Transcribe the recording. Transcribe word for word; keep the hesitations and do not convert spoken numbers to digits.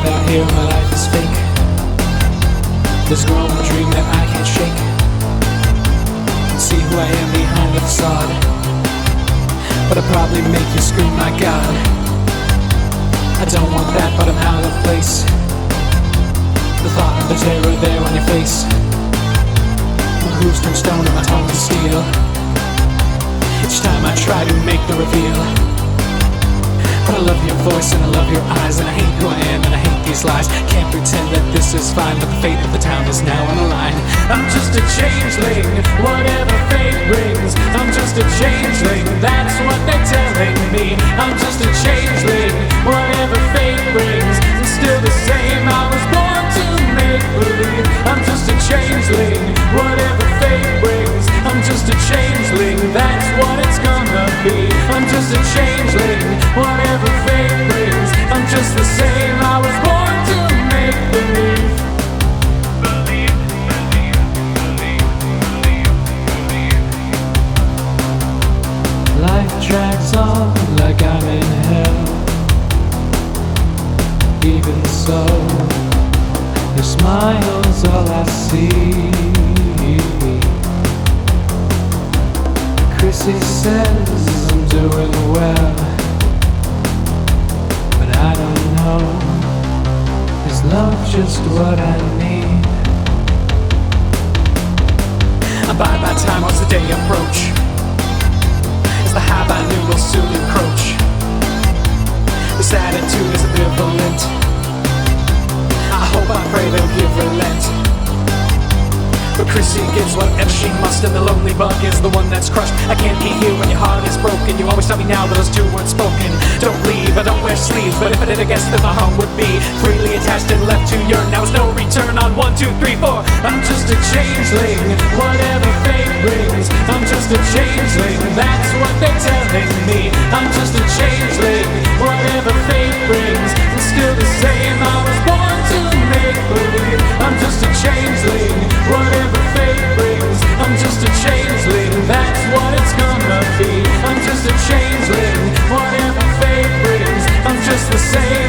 find out here my life is fake. This growing dream that I can't shake. And see who I am behind the facade. But I'd probably make you scream, my God. I don't want that, but I'm out of place. The thought of the terror there on your face. My hooves turn stone and my tongue to steel. Each time I try to make the reveal. But I love your voice and I love your eyes, and I hate who I am and I hate these lies. Can't pretend that this is fine, but the fate of the town is now on the line. I'm just a changeling, whatever fate brings. I'm just a changeling, that's what they're telling me. I'm just a changeling, whatever fate brings. I'm still the same, I was born to make believe. I'm just a changeling, whatever fate brings. I'm just a changeling, that's what it's gonna be. I'm just a changeling, whatever fate brings. I'm just the same, I was born to make believe. Believe, believe, believe, believe, believe. Life drags on like I'm in hell. Even so, your smile's all I see. Chrissy says I'm doing well, but I don't know, is love just what I need? And by that time as the day approach, as the hype I knew will soon encroach. This attitude is ambivalent. I hope, I pray they'll give relent. But Chrissy gives whatever she must, and the lonely bug is the one that's crushed. I can't be here when your heart is broken. You always tell me now that those two weren't spoken. Don't leave, I don't wear sleeves, but if I did I guess that my home would be freely attached and left to yearn. Now there's no return on one, two, three, four. I'm just a changeling, whatever fate brings. I'm just a changeling, that's what they're telling me. I'm just a changeling, whatever fate brings. I'm still the same, I was born to make believe. I'm just a changeling, whatever fate brings. I'm just a changeling, that's what it's gonna be. I'm just a changeling, whatever fate brings. I'm just the same.